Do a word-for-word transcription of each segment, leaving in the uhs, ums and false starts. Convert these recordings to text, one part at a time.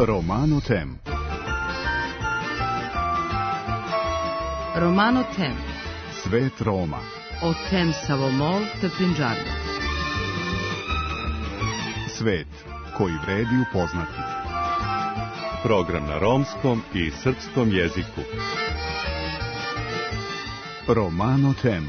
Romano Tem. Romano Tem. Svet Roma. O tem Savomol te Pinđarno. Svet koji vredi upoznati. Program na romskom i srpskom jeziku. Romano Tem.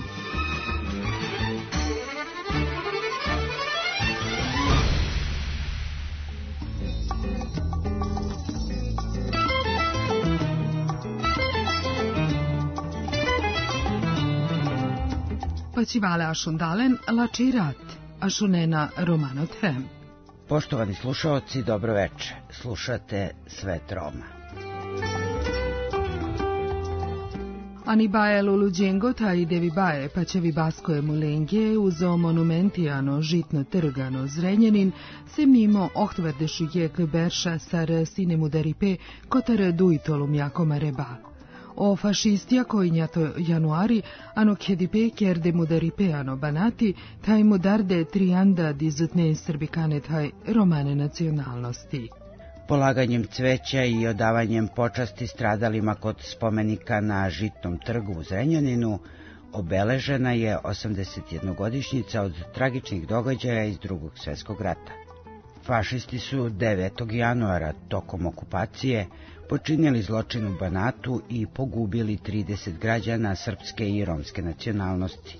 Paćivale ašundalen lačirat, ašunena Romano Tem. Poštovani slušaoci, dobro veče. Slušate Svet Roma. Ani baje luluđengota i devi baje, pa će vi baskoje mulengije uzo monumentijano žitno trgano Zrenjanin, se mimo ohtverdeš jek berša sar sinemu deripe kotar dujtolum jakoma reba. O fašistija koji njato januari, ano kjedipe kjerde mudaripeano banati, taj mudarde trianda dizutne srbikane taj romane nacionalnosti. Polaganjem cveća i odavanjem počasti stradalima kod spomenika na Žitnom trgu u Zrenjaninu obeležena je osamdesetjednogodišnjica od tragičnih događaja iz Drugog svjetskog rata. Fašisti su devetog januara tokom okupacije počinili zločin u Banatu i pogubili trideset građana srpske i romske nacionalnosti.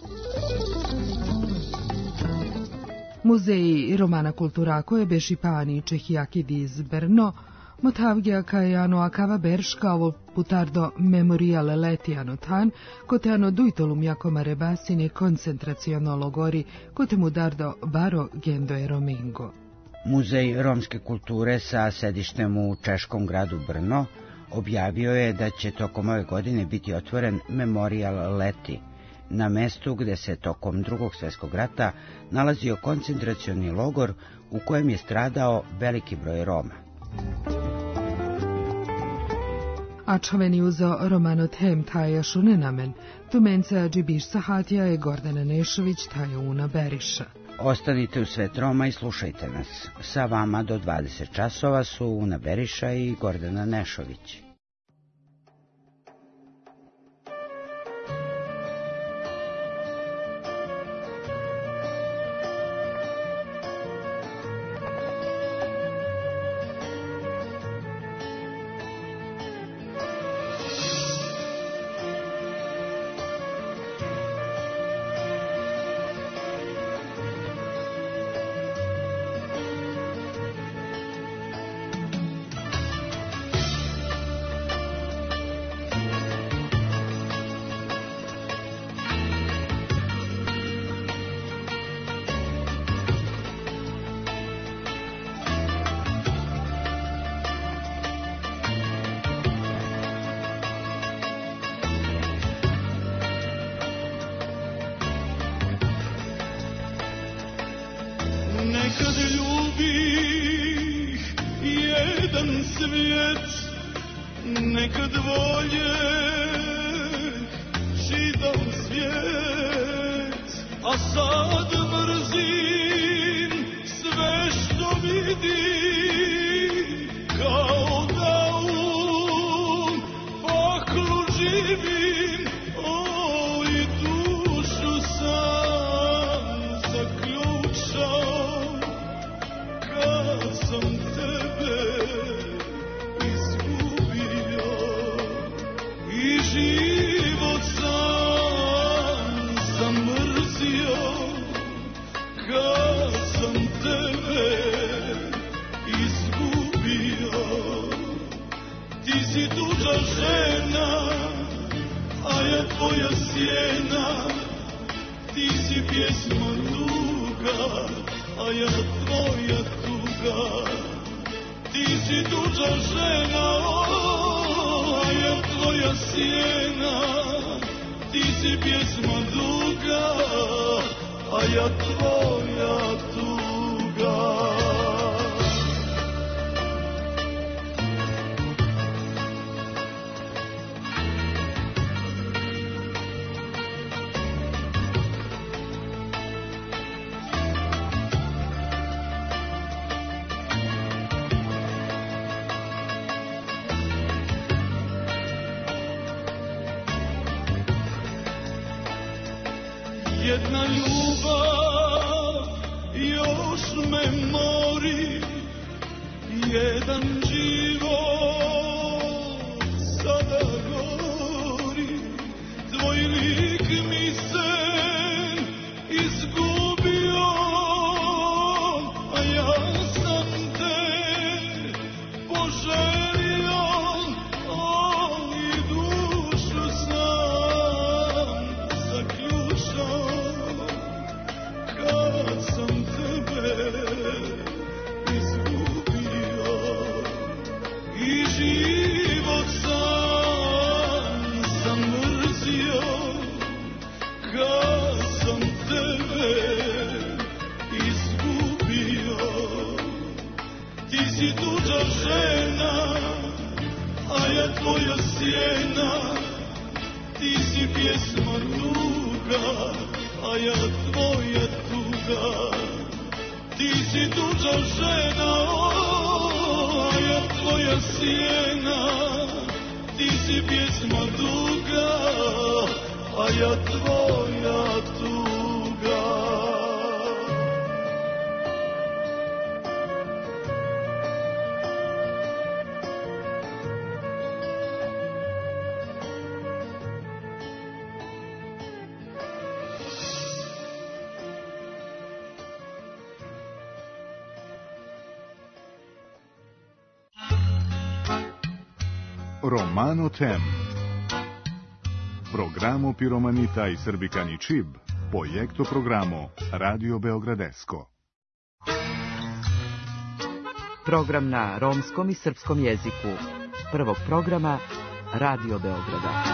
Muzeji Romana kultura koje beši pani Čehijaki diz Brno, motavgija kajano akava berška ovo putardo memorial letijano tan, koteano dujtolum jakoma rebasine koncentraciono logori, kote mudardo baro gendo e romingo. Muzej romske kulture sa sedištem u češkom gradu Brno objavio je da će tokom ove godine biti otvoren memorial leti, na mestu gde se tokom Drugog svjetskog rata nalazio koncentracioni logor u kojem je stradao veliki broj Roma. A čoveni uzo Romano Tem taja šunenamen, tumenca džibiš sahatija je Gordana Nešović taja una Beriša. Ostanite u Svet Roma i slušajte nas. Sa vama do dvadeset časova su Una Beriša i Gordana Nešović. Nekad ljubih jedan svijet, nekad voljeh čitav svijet, a sad mrzim sve što vidim, kao da u paklu živim, o i dušu sam zaključao. Sam tebe izgubio i život sam zamrzio, kad sam tebe izgubio. Ti si tuđa žena, a ja tvoja sjena, ti si pjesma duga, a ja tvoja tuga. Ti si tuđa žena, a ja tvoja sjena, ti si pjesma duga, a ja tvoja tuga. jedna ljubav još me mori, jedan život sada gori, tvoj lik mi se izgubio, a ja sam te poželio, ali dušu sam zaključao, kad sam tebe izgubio, i život sam sam mrzio, kad sam tebe izgubio. Ti si tuđa žena, a ja tvoja sjena, ti si pjesma tuga, a ja tvoja tuga. Ti si tuđa žena, a ja tvoja sjena, ti si pjesma tuga, a ja tvoja tuga. Romano Tem. Programo Piromanita i Srbikani Čib, projekto programo Radio Beogradesko. Program na romskom i srpskom jeziku. Prvog programa Radio Beograda.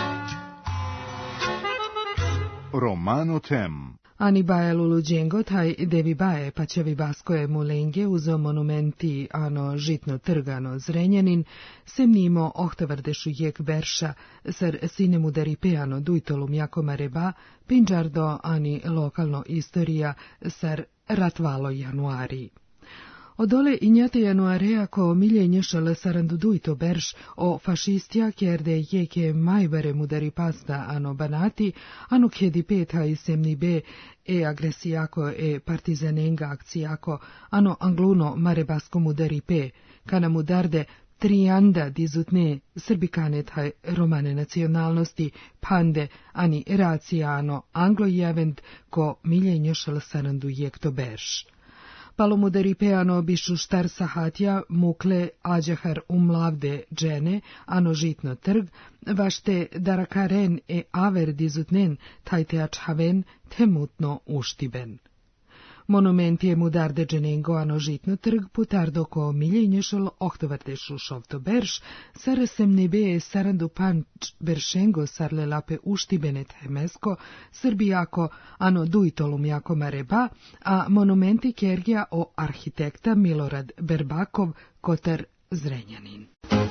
Romano Tem. Ani baje luluđengo taj devi baje pa ćevi baskoje mulenge uzo monumenti ano žitno trgano Zrenjanin, sem nimo ohtavardešu jek berša, sar sinemu daripeano dujtolum jako mareba, pinđardo ani lokalno istorija, sar ratvalo januari. Odole injate januarea ko miljenješal sarandu dujto berš o fašistija kjerde jeke majbare mudari pasta ano banati, ano kjedi peta i semni be e agresijako e partizanenga akcijako, ano angluno marebasko mudari pe, kana mudarde trianda dizutne srbikanet haj romane nacionalnosti, pande ani racijano anglojevend ko miljenješal sarandu jekto berš. Palomudari peano bišu štar sahatja mukle ađahar umlavde džene, ano žitno trg, vašte darakaren e aver dizutnen tajte ačhaven temutno uštiben. Monument je mudarde dženengo ano žitno trg putardo ko miljenješal ohtovardešu šovto berš, sara sem nebe sarandu panč beršengo sarle lape uštibenet hemesko, srbijako ano dujtolum jako mareba, a monumenti kergija o arhitekta Milorad Berbakov kotar Zrenjanin.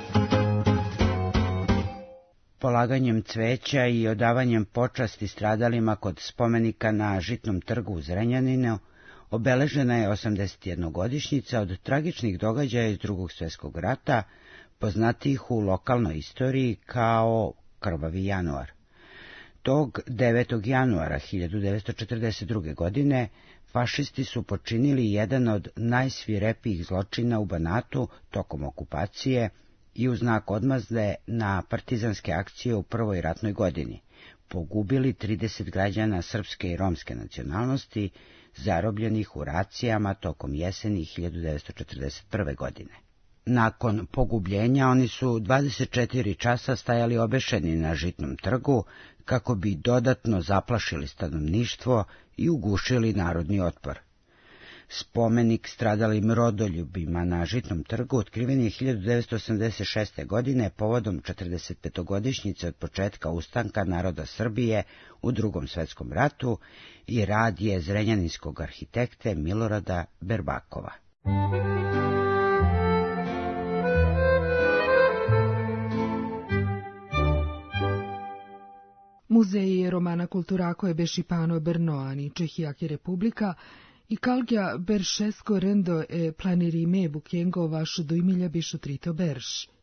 Polaganjem cveća i odavanjem počasti stradalima kod spomenika na Žitnom trgu u Zrenjaninu obeležena je osamdesetjednogodišnjica od tragičnih događaja iz Drugog svjetskog rata, poznatijih u lokalnoj istoriji kao Krvavi januar. Tog devetog januara hiljadu devetsto četrdeset druge. godine fašisti su počinili jedan od najsvirepijih zločina u Banatu tokom okupacije i u znak odmazde na partizanske akcije u prvoj ratnoj godini. Pogubili trideset građana srpske i romske nacionalnosti, zarobljenih u racijama tokom jeseni hiljadu devetsto četrdeset prve. godine. Nakon pogubljenja oni su dvadeset četiri časa stajali obešeni na Žitnom trgu kako bi dodatno zaplašili stanovništvo i ugušili narodni otpor. Spomenik stradalim rodoljubima na Žitnom trgu otkriven je hiljadu devetsto osamdeset šeste. godine povodom četrdesetpetogodišnjice od početka ustanka naroda Srbije u Drugom svjetskom ratu i rad je zrenjaninskog arhitekte Milorada Berbakova. Muzeji romana kulturako je bešipano Brnoani, Čehijak republika, i kalgja beršesko rendo e planirime bukjengo vašu dujmilja bišu trito berš.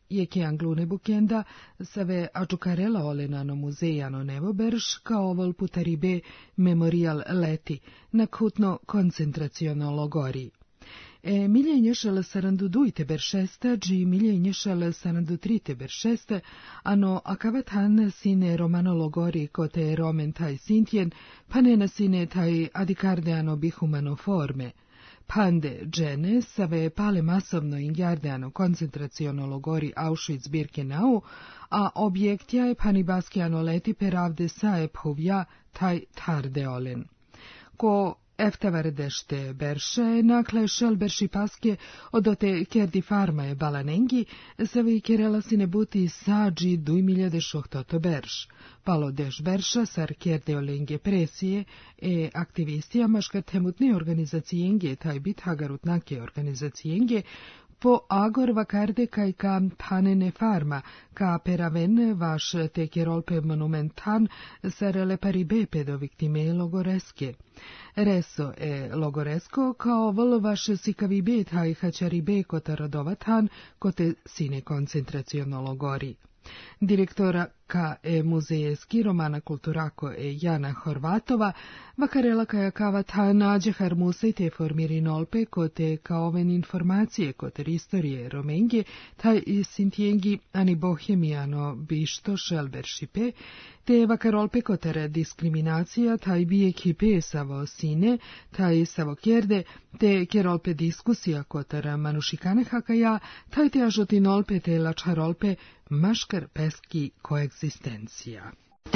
Jekean glunebukenda save ačukarela olenano muzejano nevoberš kao ovol putaribe memorial leti na kutno koncentraciono logori. E miljenješel sarandu dujte beršesta, dži miljenješel sarandu trite beršesta, ano akavatan sine romano logori kote romen taj sintjen, pa ne sine taj adikardeano bihumano forme. Pande džene save pale masovno ingardeano koncentraciono logori Auschwitz-Birkenau, a objektja je panibaskiano leti peravde sae phovja taj tardeolen. Ko eftavardešte berše, nakle šel berši paske odote kerdi farmaje balanengi, save i kerela sine buti sađi dujmiljade šohtoto berš. Palo deš berša sar kerdeolenge presije e aktivistija maškat hemutne organizacijenge taj bit hagarutnake organizacijenge po agor vakarde kaj ka panene farma, ka peraven vaš te kerolpe monumentan sar leparibe pedo viktime logoreske. Reso e logoresko kao vol vaš sikavibe taj hačaribe kota radovatan kote sine koncentraciono logori. Direktora ka e muzejeski Romana Kulturako e Jana Horvatova, vakarela kaja kavata nađe harmuse te formirinolpe kote kaoven informacije koter istorije Romenge, taj sintjengi ani bohemijano bišto šelberšipe, te vakarolpe koter diskriminacija taj bije kipe savo sine, taj savo kjerde, te kerolpe diskusija koter manušikane hakaja, taj te ažotinolpe te lačarolpe maškar peski koegzistencija.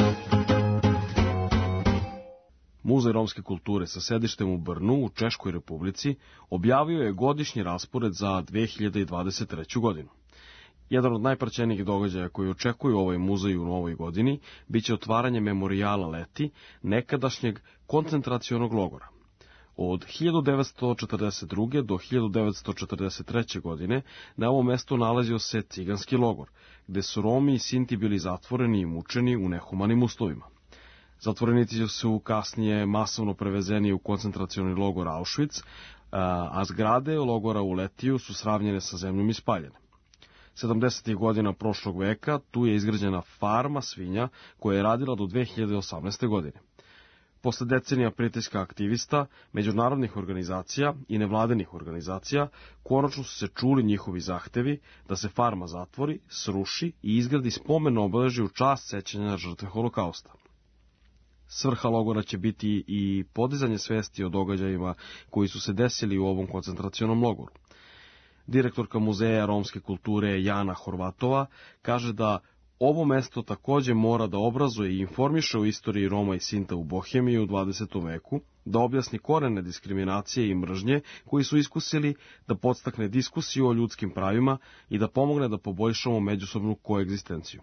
Muzej romske kulture sa sedištem u Brnu u Češkoj Republici objavio je godišnji raspored za dve hiljade dvadeset treću godinu. Jedan od najpraćenijih događaja koji očekuju ovaj muzej u novoj godini biće otvaranje memorijala leti, nekadašnjeg koncentracionog logora. Od hiljadu devetsto četrdeset druge. do hiljadu devetsto četrdeset treće. godine na ovom mestu nalazio se ciganski logor, gde su Romi i Sinti bili zatvoreni i mučeni u nehumanim uslovima. Zatvorenici su kasnije masovno prevezeni u koncentracioni logor Auschwitz, a zgrade logora u Letiju su sravnjene sa zemljom i spaljene. sedamdesetih godina prošlog veka tu je izgrađena farma svinja koja je radila do dve hiljade osamnaeste. godine. Posle decenija pritiska aktivista, međunarodnih organizacija i nevladenih organizacija, konačno su se čuli njihovi zahtevi da se farma zatvori, sruši i izgradi spomeno obeležje u čast sećanja na žrtve holokausta. Svrha logora će biti i podizanje svesti o događajima koji su se desili u ovom koncentracionom logoru. Direktorka Muzeja romske kulture Jana Horvatova kaže da ovo mesto takođe mora da obrazuje i informiše o istoriji Roma i Sinta u Bohemiji u dvadesetom veku, da objasni korene diskriminacije i mržnje koji su iskusili, da podstakne diskusiju o ljudskim pravima i da pomogne da poboljšamo međusobnu koegzistenciju.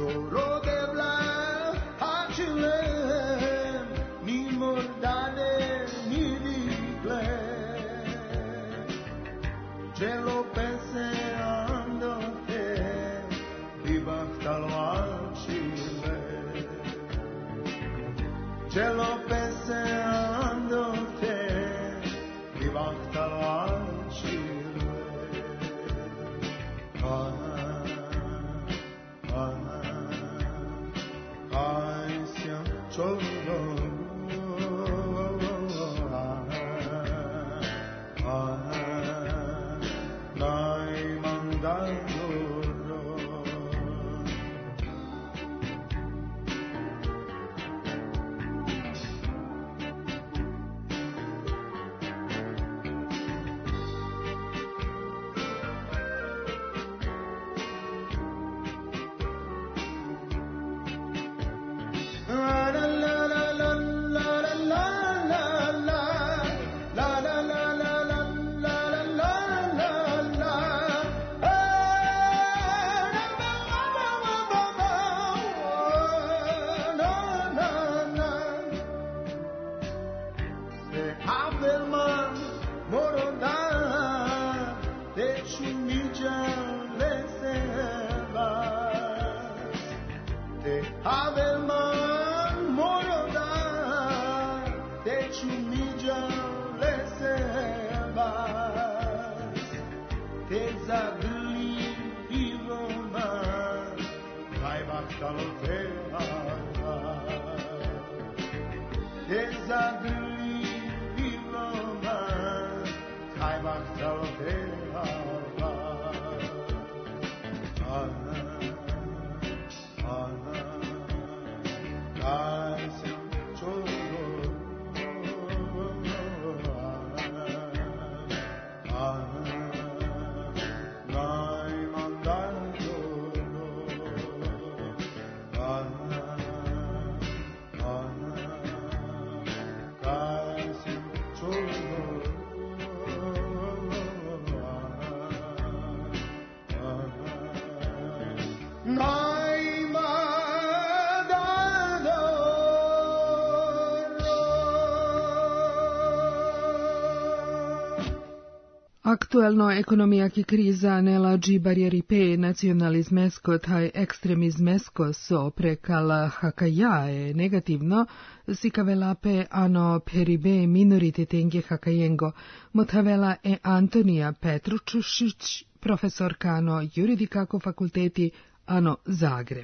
Aktuelno ekonomijaki kriza nela džibarjeripe nacionalizmesko taj ekstremizmesko so prekala hakajae negativno sikavelape ano peribe minorititenge hakajengo motavela e Antonija Petručušić, profesorka ano juridikako fakulteti ano Zagreb.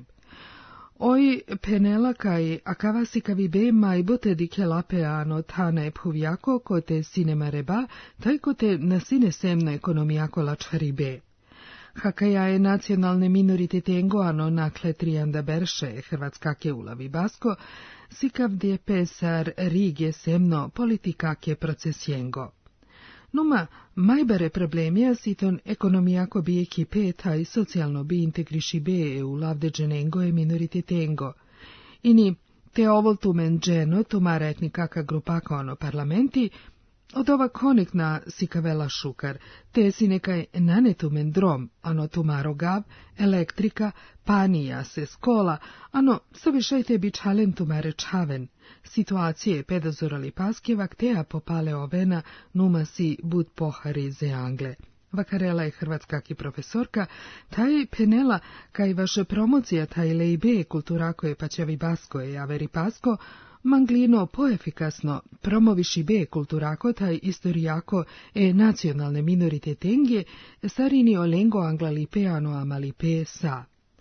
Oi penela kai akavasi kavibe majbote dikelape ano tane puvjako kote sinema reba, taj kote nasine semno ekonomijako lačharibe. Hakaja je nacionalne minorititengo ano nakle trijanda berše hrvatskake ulavi basko, sikavdje pesar rige semno politikake procesjengo. Numa, majbere problemija siton ekonomijako bi ekipe taj socijalno bi integriši be u lavdeđenengo e minorititengo. Ini te ovoltumen dženo tumara etnikaka grupaka ono parlamenti, od ova konikna sikavela šukar, te si nekaj nanetumen drom, ano tumaro gav, elektrika, panija se skola, ano savišajte bi čalen tumare čaven. Situacije pedazorali paskjevak teja popale ovena numa si bud pohari ze Angle. Vakarela je hrvatskaki profesorka, taj penela kaj vaše promocija taj lejbe kulturako je paćevi basko je averi pasko, manglino poefikasno promoviši be kulturako taj istorijako e nacionalne minorititengie sarini olengo anglalipeano amalipe sa.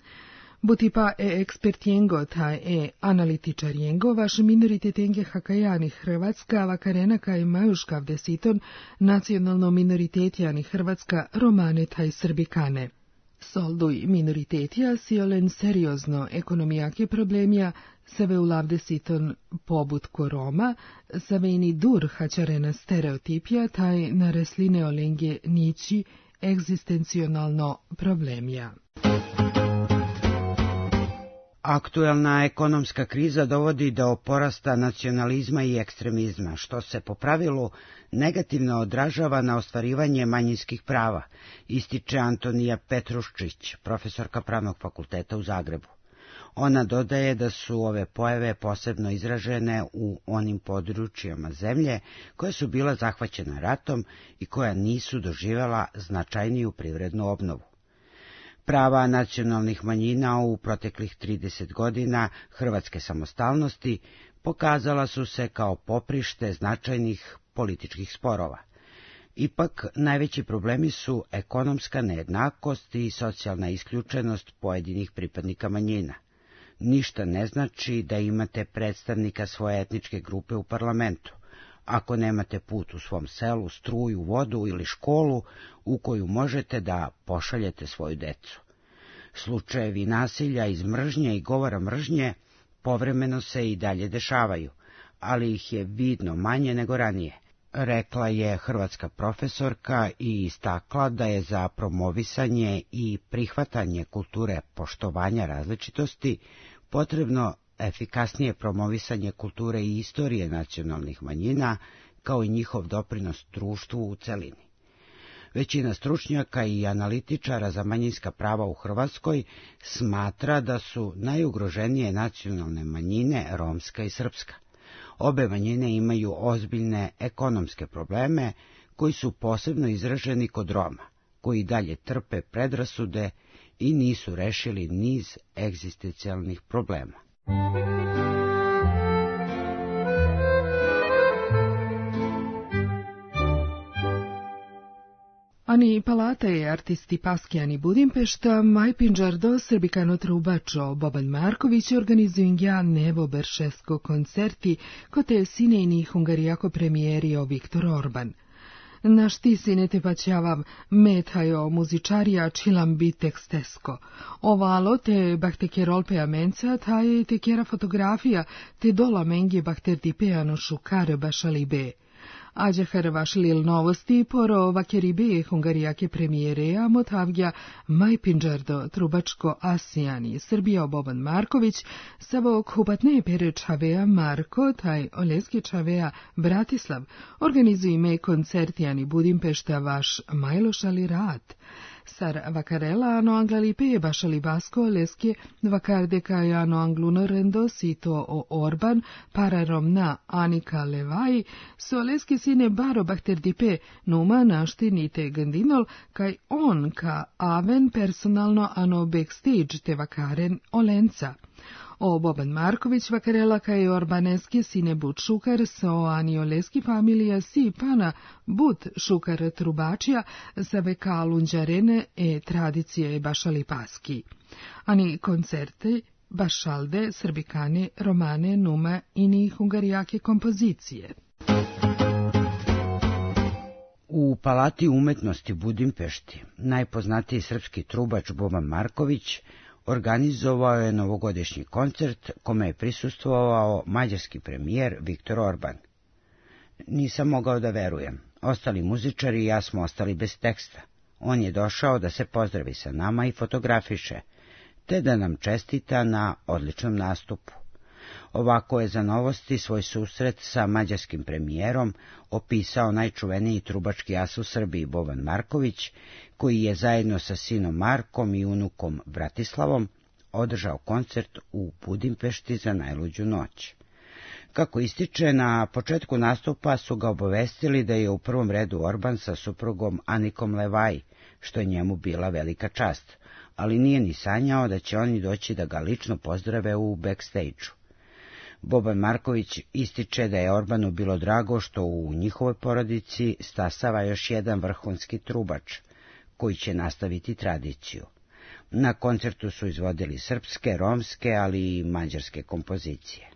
Butipa e ekspertjengo taj e analitičarjengo vaš minorititengie hakajani Hrvatska vakarena kaj majuškav desiton nacionalno minoritetjani Hrvatska romane taj srbikane. Solduj minoritetja siolen seriozno ekonomijake problemija seve ulavde siton pobutko Roma, save ini dur hačarena stereotipija taj na resline olenge nići egzistencionalno problemija. Aktuelna ekonomska kriza dovodi do porasta nacionalizma i ekstremizma, što se po pravilu negativno odražava na ostvarivanje manjinskih prava, ističe Antonija Petruščić, profesorka Pravnog fakulteta u Zagrebu. Ona dodaje da su ove pojave posebno izražene u onim područjima zemlje koje su bila zahvaćena ratom i koja nisu doživjela značajniju privrednu obnovu. Prava nacionalnih manjina u proteklih trideset godina hrvatske samostalnosti pokazala su se kao poprište značajnih političkih sporova. Ipak, najveći problemi su ekonomska nejednakost i socijalna isključenost pojedinih pripadnika manjina. Ništa ne znači da imate predstavnika svoje etničke grupe u parlamentu, ako nemate put u svom selu, struju, vodu ili školu u koju možete da pošaljete svoju decu. Slučajevi nasilja iz mržnje i govora mržnje povremeno se i dalje dešavaju, ali ih je vidno manje nego ranije, rekla je hrvatska profesorka i istakla da je za promovisanje i prihvatanje kulture poštovanja različitosti potrebno efikasnije promovisanje kulture i istorije nacionalnih manjina, kao i njihov doprinos društvu u celini. Većina stručnjaka i analitičara za manjinska prava u Hrvatskoj smatra da su najugroženije nacionalne manjine romska i srpska. Obe manjine imaju ozbiljne ekonomske probleme koji su posebno izraženi kod Roma, koji dalje trpe predrasude i nisu rešili niz egzistencijalnih problema. Ani Palata je artisti Paskijani Budimpešta, Maj Pinđardo, Srbikano Trubačo, Boban Marković organizuju nebo beršesko koncerti kote sinejni hungarijako premijerio Viktor Orban. Naš ti sinete paćavam metajo muzičarija čilam bi tekstesko. Ovalo te bahtekjerol peamenca taje te kjera fotografija te dola mengi bahter di peano šukare bašalibe. Ađe hrvaš lil novosti poro vakeribe hungarijake premijereja motavgja Maj Pinđardo, Trubačko Asijani, Srbija Boban Marković, savo kupatne pere Čavea Marko, taj oleski Čavea Bratislav, organizuj me koncertijani Budimpešta vaš Majlošali rad. Sar vakarela ano anglalipe bašali basko leske vakardeka ano angluno rendo sito o Orban pararom na Anika Levaj so leske sine baro bahterdipe numa našti nite gandinol kaj on ka aven personalno ano backstage te vakaren olenca. O Boban Marković vakarela kaj orbaneski sine but šukar so anioleski familija si pana but šukar trubačija sa veka lunđarene e tradicije bašali paski. Ani koncerte bašalde, srbikane, romane, nume i ni hungarijake kompozicije. U Palati umetnosti Budimpešti najpoznatiji srpski trubač Boban Marković organizovao je novogodišnji koncert kome je prisustvovao mađarski premijer Viktor Orban. Nisam mogao da verujem. Ostali muzičari i ja smo ostali bez teksta. On je došao da se pozdravi sa nama i fotografiše, te da nam čestita na odličnom nastupu. Ovako je za Novosti svoj susret sa mađarskim premijerom opisao najčuveniji trubački as u Srbiji Boban Marković, koji je zajedno sa sinom Markom i unukom Bratislavom održao koncert u Budimpešti za najluđu noć. Kako ističe, na početku nastupa su ga obavestili da je u prvom redu Orban sa suprugom Anikom Levaj, što je njemu bila velika čast, ali nije ni sanjao da će oni doći da ga lično pozdrave u backstage-u. Boban Marković ističe da je Orbanu bilo drago što u njihovoj porodici stasava još jedan vrhunski trubač, koji će nastaviti tradiciju. Na koncertu su izvodili srpske, romske, ali i mađarske kompozicije.